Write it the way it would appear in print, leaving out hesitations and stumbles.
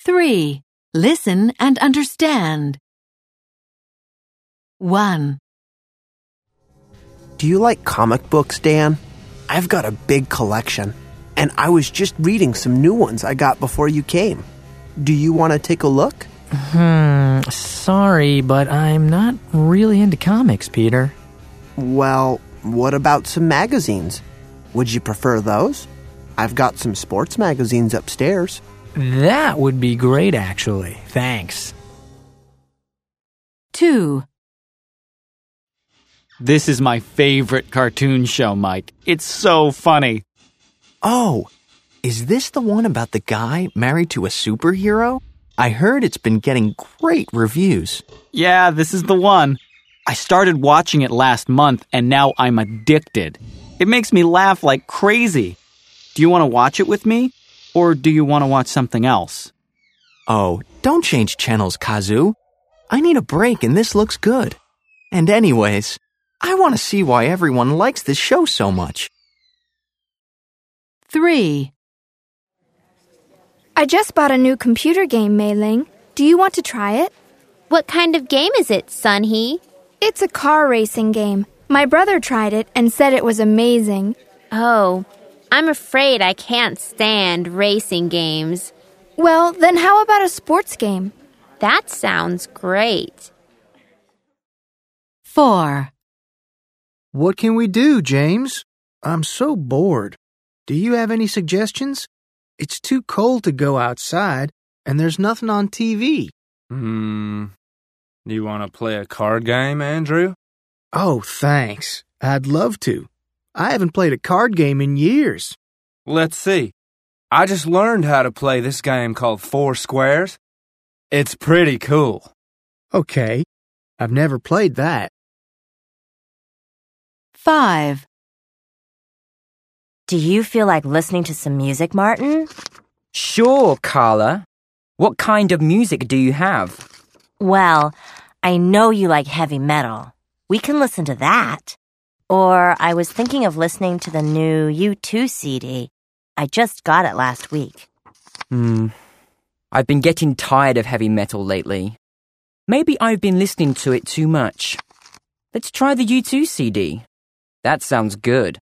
3. Listen and understand. 1. Do you like comic books, Dan? I've got a big collection, and I was just reading some new ones I got before you came. Do you want to take a look? Sorry, but I'm not really into comics, Peter. Well, what about some magazines? Would you prefer those? I've got some sports magazines upstairs. That would be great, actually. Thanks. 2. This is my favorite cartoon show, Mike. It's so funny. Oh, is this the one about the guy married to a superhero? I heard it's been getting great reviews. Yeah, this is the one. I started watching it last month, and now I'm addicted. It makes me laugh like crazy. Do you want to watch it with me? Or do you want to watch something else? Oh, don't change channels, Kazu. I need a break and this looks good. And anyways, I want to see why everyone likes this show so much. 3. I just bought a new computer game, Mei Ling. Do you want to try it? What kind of game is it, Sunhee? It's a car racing game. My brother tried it and said it was amazing. Oh, I'm afraid I can't stand racing games. Well, then how about a sports game? That sounds great. 4. What can we do, James? I'm so bored. Do you have any suggestions? It's too cold to go outside, and there's nothing on TV. Do you want to play a card game, Andrew? Oh, thanks. I'd love to. I haven't played a card game in years. Let's see. I just learned how to play this game called Four Squares. It's pretty cool. Okay. I've never played that. 5. Do you feel like listening to some music, Martin? Sure, Carla. What kind of music do you have? Well, I know you like heavy metal. We can listen to that. Or I was thinking of listening to the new U2 CD. I just got it last week. I've been getting tired of heavy metal lately. Maybe I've been listening to it too much. Let's try the U2 CD. That sounds good.